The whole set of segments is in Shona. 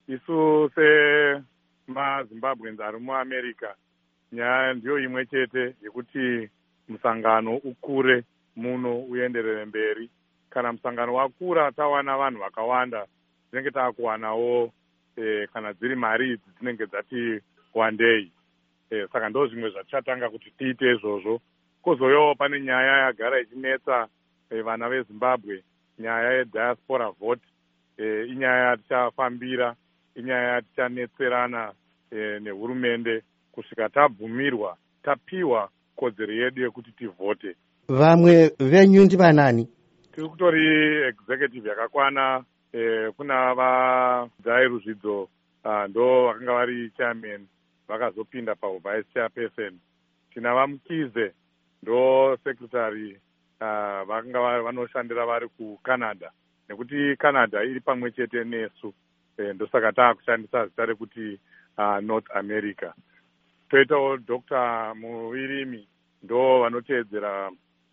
isu semazimbabweans ari muamerica, nyaya ndiyo imwe chete yekuti musangano ukure muno uenderere mberi. Kana musangano wakura tawana vanhu vakawanda, tinenge taakuwanawo kana dziri mari idzi dzinenge dzati wandei. Saka ndo zvimwe zvatichatanga kuti tiite izvozvo. Kozoyawo pane nyaya yagara ichinetsa vana vezimbabwe, nyaya yediaspora vote. Inyaya yatichafambira, inyaya yatichanetserana nehurumende kusvika tabvumirwa, tapiwa kodzero yedu yekuti tivhote. Vamwe venyu ndivanani? Tiri kutori executive yakakwana. Kuna vaDzai Ruzvidzo ndo vakanga vari chairman vakazopinda pavice chairperson. Tina vaMukize ndo secretary vakanga vanoshandira vari kuCanada, nekuti Canada iri pamwe chete nesu, ndosaka taakushandisa zita rekuti North America. Toitawo Dr. Muvirimi ndo vanoteedzera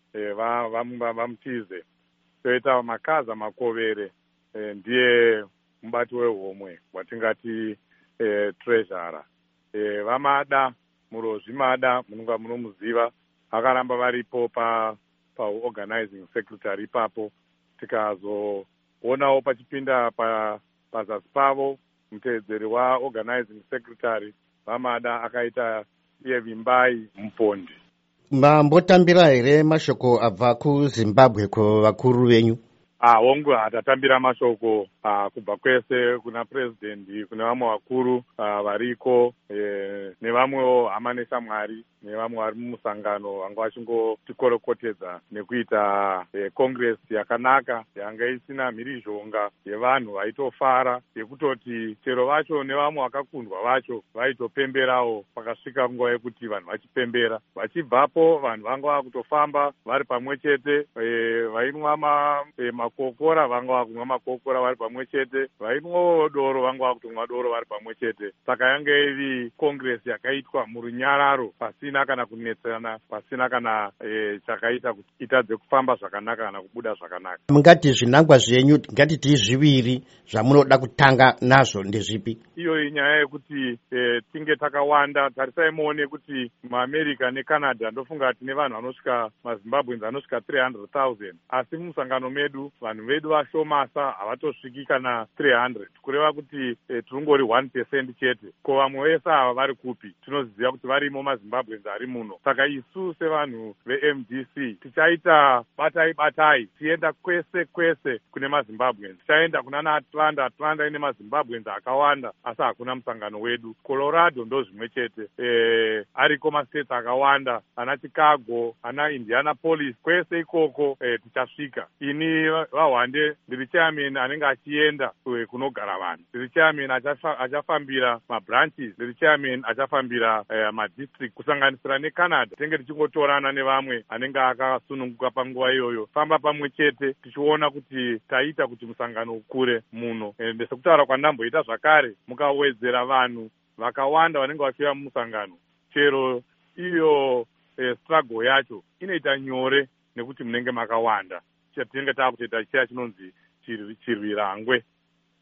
vaMutize. Toita Makaza Makovere ndiye mubati wehomwe watingati treasurer. Vamada Murozvi Mada munonga munomuziva, vakaramba varipo paorganizing secretary ipapo. Tikazoonawo pachipinda pazasi pavo muteedzeri waorganizing secretary Vamada akaita iye Vimbai Mupondi. Mambotambira here mashoko abva kuZimbabwe kuvakuru venyu? Hongu hatatambira mashoko kubva kwese kuna president, kuna vamwe vakuru variko, nevamwewo hama neshamwari, nevamwe vari mumusangano vanga vachingotikorokotedza nekuita congress yakanaka yanga isina mhirizhonga yevanhu vaitofara, yekutoti chero vacho nevamwe vakakundwa vacho vaitopemberawo pakasvika nguva yekuti vanhu vachipembera. Vachibvapo vanhu vanga vakutofamba vari pamwe chete, vainwa makokora vanga vakumwa makokora vari pamwe chete, vainwawo doro vanga vakutomwa doro vari pamwe chete. Saka yanga iri congress yakaitwa murunyararo, pasina kana kunetserana, pasina kana chakaita kuti itadze kufamba zvakanaka kana kubuda zvakanaka. Mungati zvinangwa zvenyu ngatiti zviviri zvamunoda kutanga nazvo ndezvipi? Iyo inyaya yekuti tinge takawanda. Tarisai muone kuti muAmerica neCanada ndofunga tine vanhu vanosvika, maZimbabweans anosvika 300,000, asi mumusangano medu vanhu vedu vashomasa, havatosviki kana 300, kureva kuti tirongori 1% chete. Ko vamwe vese ava vari kupi? Tinoziva kuti varimo maZimbabweans ari muno. Saka isu sevanhu veMDC tichaita batai tienda kwese kune maZimbabweans. Tichaenda kuna Atlanta ine maZimbabweans akawanda, asi hakuna musangano wedu. Colorado ndo zvimwe chete, ariko mastates akawanda, ana Chicago, ana Indianapolis, kwese ikoko tichasvika. Ini vahwande ndiri chairman anenge achienda kunogara vanhu, ndiri chairman achafambira mabranches, ndiri chairman achafambira madistrict, kusanganisira neCanada. Tenge tichingotorana nevamwe anenge akasununguka panguva iyoyo, famba pamwe chete tichiona kuti taita kuti musangano ukure muno. Ende sekutaura kwandamboita zvakare, mukawedzera vanhu vakawanda vanenge vachiuya mumusangano, chero iyo struggle yacho inoita nyore nekuti munenge makawanda. Tinenge taakutoita chiya chinonzi chirwirangwe.